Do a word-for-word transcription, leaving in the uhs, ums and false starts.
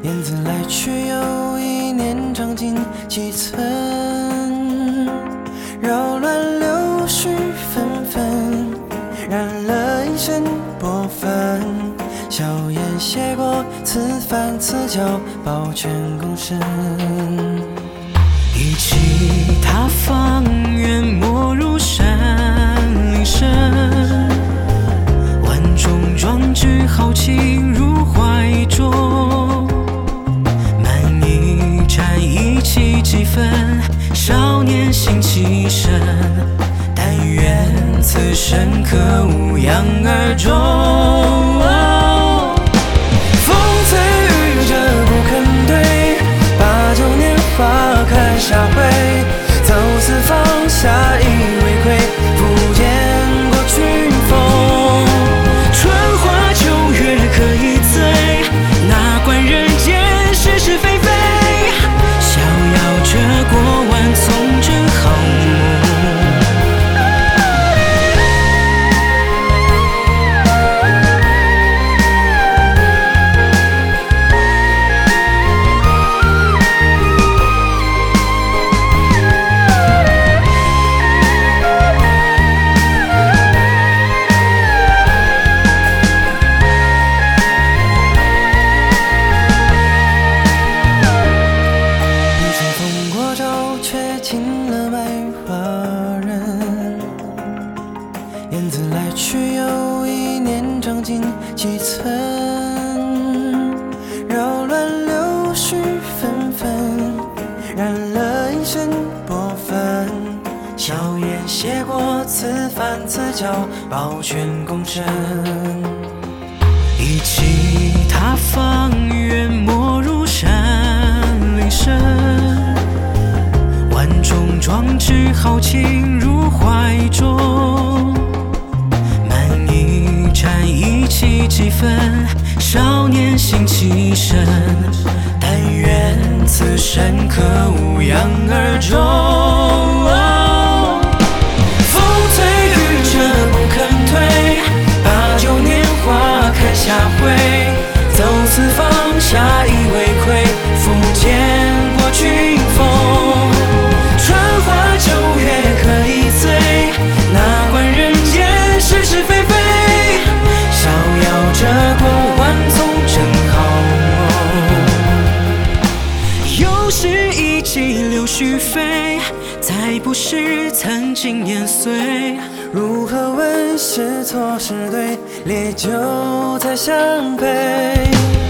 燕子来去又一年，尝尽几寸，扰乱柳絮纷纷，染了一身薄粉。笑颜写过此番此角，保全共生。 一起他方圆，没入山林深。万众壮举，豪情入怀中。满一盏一气几分，少年心气深。但愿此生可无养而终。下回走四方，下一回馈，不见过群峰。春花秋月可以醉，哪管人间是是非非。逍遥着过万丛真好梦。 燕子来去又一年，尝尽几寸，扰乱柳絮纷纷，染了一身薄粉。笑颜写过此番此角，保全共生。 一起他方圆，没入山林深。万众壮举，豪情入怀中。一气几分，少年心气深。但愿此生可无养而终。 风吹雨遮不肯退，把酒年华看下回。走四方，下一回馈，复见过群峰。春花秋月可以醉，哪管人间是是非非。逍遥着过万丛真好梦。 又是一季柳絮飞，再不是曾经年岁。 如何问是错是对，烈酒才相配。